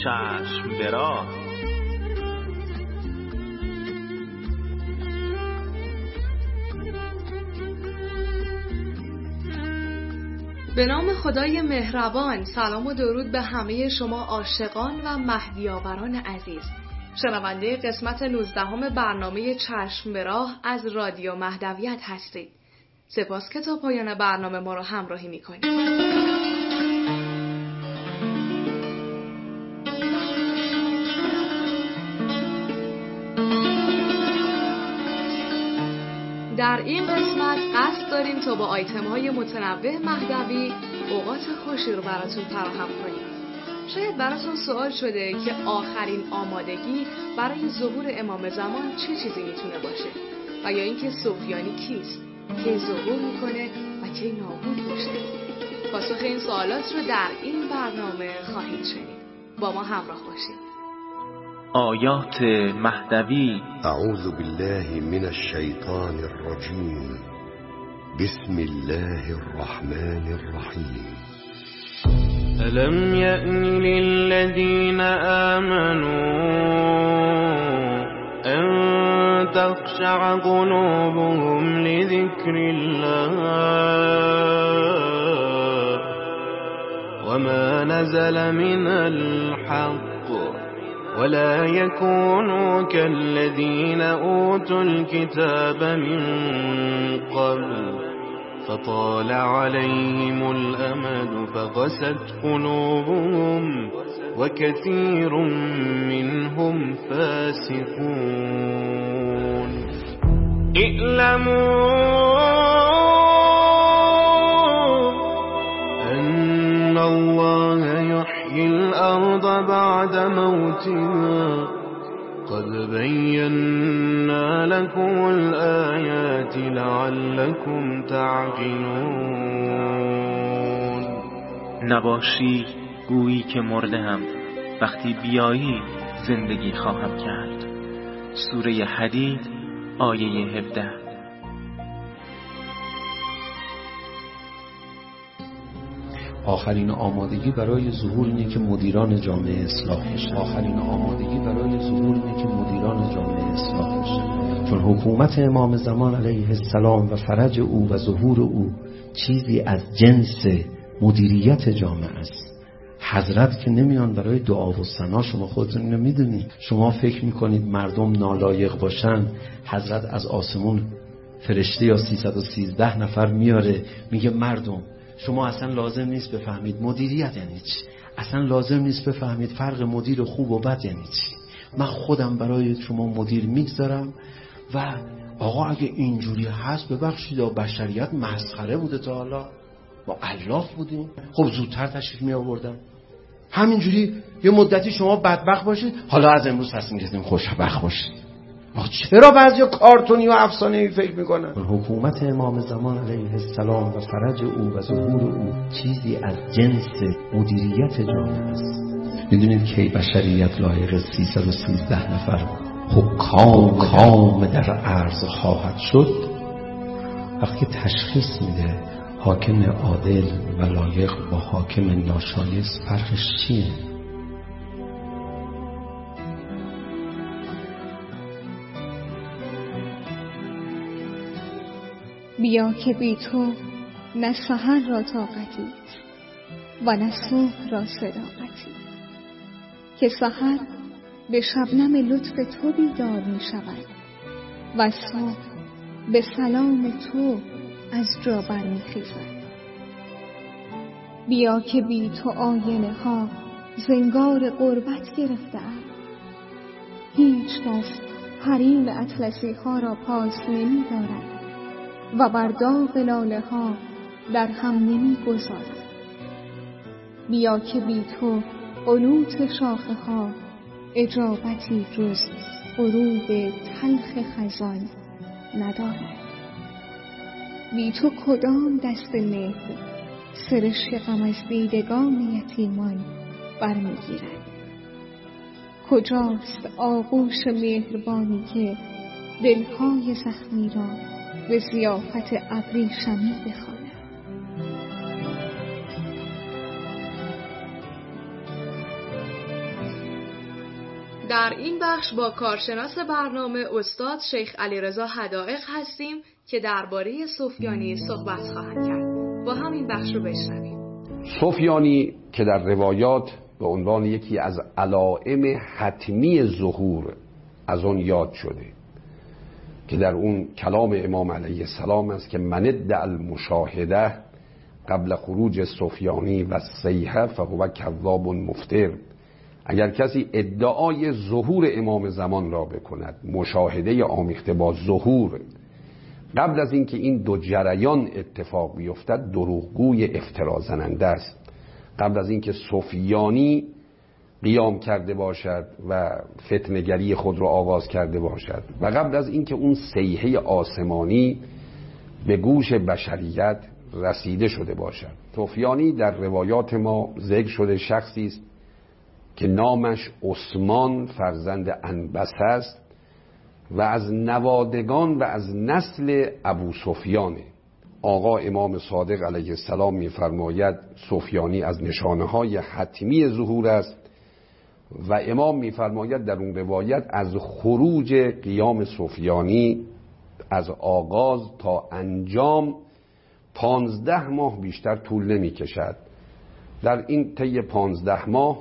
چشم به راه. به نام خدای مهربان، سلام و درود به همه شما عاشقان و مهدیاوران عزیز، شنونده قسمت 19 برنامه چشم به راه از رادیو مهدویت هستید. سپاس که تا پایان برنامه ما را همراهی می‌کنید. در این قسمت قصد داریم تا با آیتم‌های متنوع مهدوی اوقات خوشی رو براتون فراهم کنیم. شاید براتون سوال شده که آخرین آمادگی برای ظهور امام زمان چه چیزی میتونه باشه و یا اینکه سفیانی کیست، کی ظهور میکنه و کی نابود میشه. پاسخ این سوالات رو در این برنامه خواهید شنید. با ما همراه باشید. آیات مهدوی. اعوذ بالله من الشیطان الرجیم. بسم الله الرحمن الرحیم. ألم يأن للذين آمنوا أن تخشع قلوبهم لذكر الله وما نزل من الحق ولا يكونوا كالذين أوتوا الكتاب من قبل فطال عليهم الأمد فقست قلوبهم وكثير منهم فاسقون. اعلموا أن الله يحيي الأرض بعد موتها قد بينا لكم الآيات لعلكم تعقلون. نباشی گویی که مرده‌ام، وقتی بیایی زندگی خواهم کرد. سوره حدید آیه 17. آخرین آمادگی برای ظهور اینه که مدیران جامعه اصلاح بشه. آخرین آمادگی برای ظهور اینه که مدیران جامعه اصلاح بشه. چون حکومت امام زمان علیه السلام و فرج او و ظهور او چیزی از جنس مدیریت جامعه است. حضرت که نمیان برای دعا و ثنا. شما خودتون اینو میدونید. شما فکر میکنید مردم نالایق باشن، حضرت از آسمون فرشته یا 313 نفر میاره میگه مردم شما اصلا لازم نیست بفهمید مدیریت یعنی چی، اصلا لازم نیست بفهمید فرق مدیر خوب و بد یعنی چی. من خودم برای شما مدیر میگذارم و آقا اگه اینجوری هست ببخشید بشریت مسخره بوده تا حالا، ما الاف بودیم، خب زودتر تشریف می آوردم. همینجوری یه مدتی شما بدبخت باشید، حالا از امروز تصمیم گرفتیم خوشبخت باشید. چرا بعضیا کارتونی و افسانه‌ای فکر میکنن؟ حکومت امام زمان علیه السلام و فرج او و ظهور او چیزی از جنس مدیریت جامعه است. میدونید که بشریت لایق 313 نفر حکام در عرض خواهد شد وقتی تشخیص میده حاکم عادل و لایق با حاکم ناشایست فرقش چیه؟ بیا که بی تو نه سحر را طاقتی و نه صبح را صداقتی، که سحر به شبنم لطف تو بیدار می شود و صبح به سلام تو از جا برمی خیزد. بیا که بی تو آینه ها زنگار غربت گرفته اند، هیچ کس حریم اطلسی ها را پاس نمی دارد و بر داغ لاله ها در هم نمی گذارد. بیا که بی تو قنوت شاخه ها اجابتی جز غروب تلخ خزان ندارد. بی تو کدام دست مهر سرشک غم از دیدگان یتیمان برمیگیرد؟ کجاست آغوش مهربانی که دلهای زخمی را به ضیافت ابریشمی بخواند؟ در این بخش با کارشناس برنامه استاد شیخ علیرضا حدائق هستیم که درباره سفیانی صحبت خواهند کرد. با هم این بخش رو بشنویم. سفیانی که در روایات به عنوان یکی از علائم حتمی ظهور از اون یاد شده که در اون کلام امام علیه السلام است که من ادعا المشاهده قبل خروج سفیانی و الصیحه فهو کذاب مفتر. اگر کسی ادعای ظهور امام زمان را بکند، مشاهده آمیخته با ظهور، قبل از اینکه این دو جریان اتفاق بیفتد، دروغگوی افترا زننده است. قبل از اینکه سفیانی قیام کرده باشد و فتنه‌گری خود را آغاز کرده باشد و قبل از اینکه اون صیحه آسمانی به گوش بشریت رسیده شده باشد. سفیانی در روایات ما ذکر شده شخصی است که نامش عثمان فرزند انبسه است و از نوادگان و از نسل ابو سفیانه. آقا امام صادق علیه السلام می‌فرماید سفیانی از نشانه‌های حتمی ظهور است و امام می‌فرماید در اون روایت از خروج قیام سفیانی از آغاز تا انجام 15 ماه بیشتر طول نمی‌کشد. در این طی 15 ماه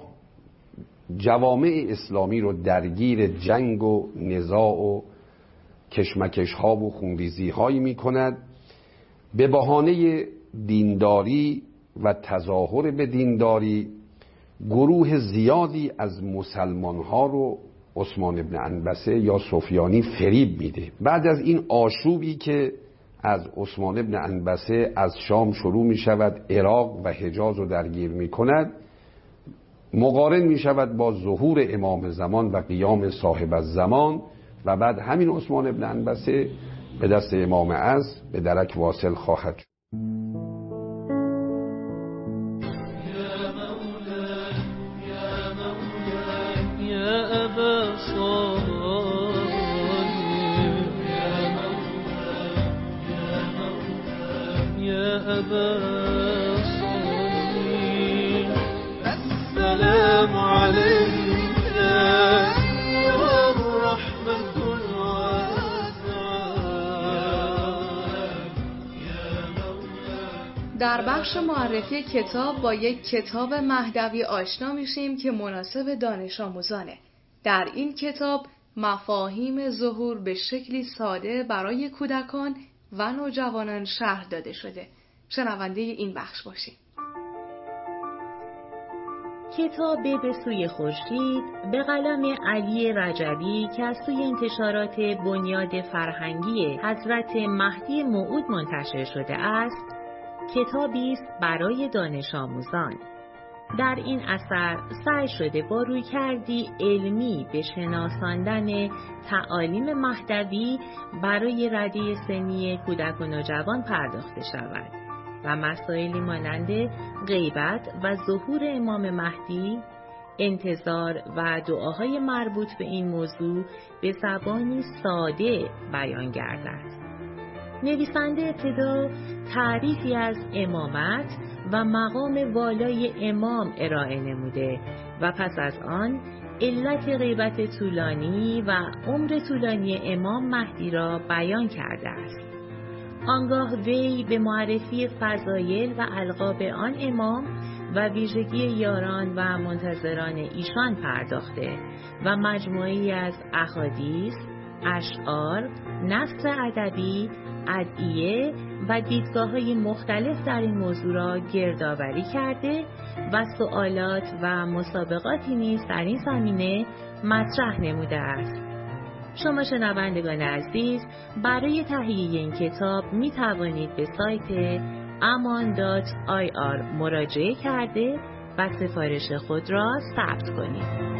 جوامع اسلامی رو درگیر جنگ و نزاع و کشمکش ها و خونریزی هایی می کند. به بهانه دینداری و تظاهر به دینداری گروه زیادی از مسلمان ها رو عثمان ابن انبسه یا سفیانی فریب میده. بعد از این آشوبی که از عثمان ابن انبسه از شام شروع می شود، عراق و حجاز رو درگیر می کند، مقارن می شود با ظهور امام زمان و قیام صاحب الزمان و بعد همین عثمان ابن انبسه به دست امام عصر به درک واصل خواهد شد. السلام عليك يا الرحمة در بخش معرفی کتاب با یک کتاب مهدوی آشنا میشیم که مناسب دانش آموزانه. در این کتاب مفاهیم ظهور به شکلی ساده برای کودکان و نوجوانان شرح داده شده. شنونده این بخش باشید. کتاب به سوی خورشید به قلم علی رجبی که از سوی انتشارات بنیاد فرهنگی حضرت مهدی موعود منتشر شده است، کتابی است برای دانش آموزان. در این اثر سعی شده با رویکردی علمی به شناساندن تعالیم مهدوی برای رده سنی کودک و نوجوان پرداخته شود و مسائلی مانند غیبت و ظهور امام مهدی، انتظار و دعاهای مربوط به این موضوع به زبانی ساده بیان گردد. نویسنده ابتدا تعریفی از امامت و مقام والای امام ارائه نموده و پس از آن علت غیبت طولانی و عمر طولانی امام مهدی را بیان کرده است. آنگاه وی به معرفی فضایل و القاب آن امام و ویژگی یاران و منتظران ایشان پرداخته و مجموعی از احادیث، اشعار، نثر ادبی، ادعیه و دیدگاه‌های مختلف در این موضوع را گردآوری کرده و سوالات و مسابقاتی نیز در این زمینه مطرح نموده است. شما شنوندگان عزیز برای تهیه این کتاب می توانید به سایت aman.ir مراجعه کرده و سفارش خود را ثبت کنید.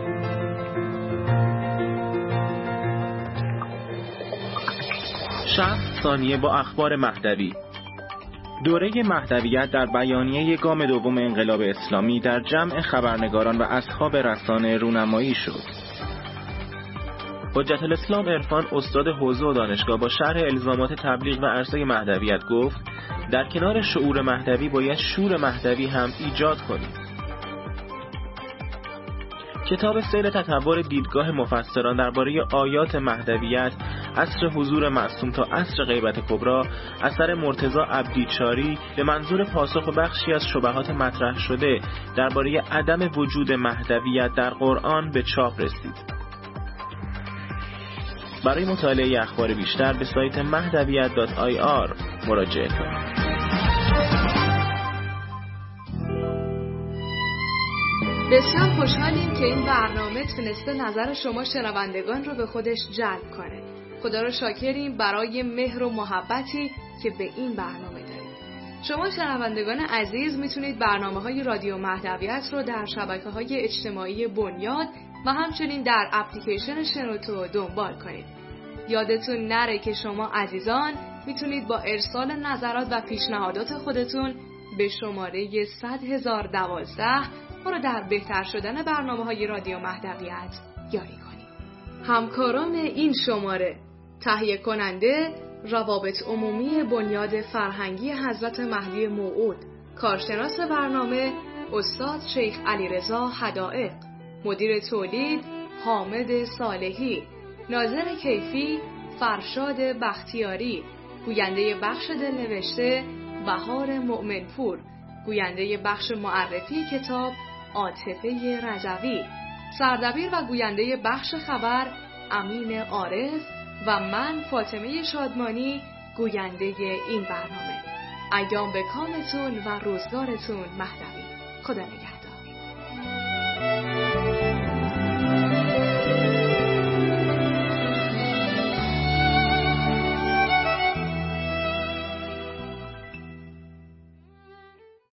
60 ثانیه با اخبار مهدوی. دوره مهدویت در بیانیه گام دوم انقلاب اسلامی در جمع خبرنگاران و اصحاب رسانه رونمایی شد. حجت الاسلام عرفان استاد حوزه و دانشگاه با شرح الزامات تبلیغ و عرصه مهدویت گفت در کنار شعور مهدوی باید شور مهدوی هم ایجاد کنید. کتاب سیل تطور دیدگاه مفسران درباره آیات مهدویت، عصر حضور معصوم تا عصر غیبت کبری، اثر مرتضی عبدیچاری، به منظور پاسخ و بخشی از شبهات مطرح شده درباره عدم وجود مهدویت در قرآن به چاپ رسید. برای مطالعه اخبار بیشتر به سایت mahdaviat.ir مراجعه کنید. بسیار خوشحالیم که این برنامه تونسته نظر شما شنوندگان رو به خودش جلب کنه. خدا رو شاکریم برای مهر و محبتی که به این برنامه دارید. شما شنوندگان عزیز میتونید برنامه‌های رادیو مهدویت رو در شبکه‌های اجتماعی بنیاد و همچنین در اپلیکیشن شنوتو دنبال کنید. یادتون نره که شما عزیزان میتونید با ارسال نظرات و پیشنهادات خودتون به شماره 100,012 ما رو در بهتر شدن برنامه‌های رادیو مهدویت یاری کنید. همکاران این شماره: تهیه کننده روابط عمومی بنیاد فرهنگی حضرت مهدی موعود، کارشناس برنامه استاد شیخ علیرضا حدائق، مدیر تولید حامد صالحی، ناظر کیفی فرشاد بختیاری، گوینده بخش دلنوشته بهار مؤمنپور، گوینده بخش معرفی کتاب عاطفه رضوی، سردبیر و گوینده بخش خبر امین عارف و من فاطمه شادمانی گوینده این برنامه. ایام به کامتون و روزگارتون مهدوی. خدا نگهدار.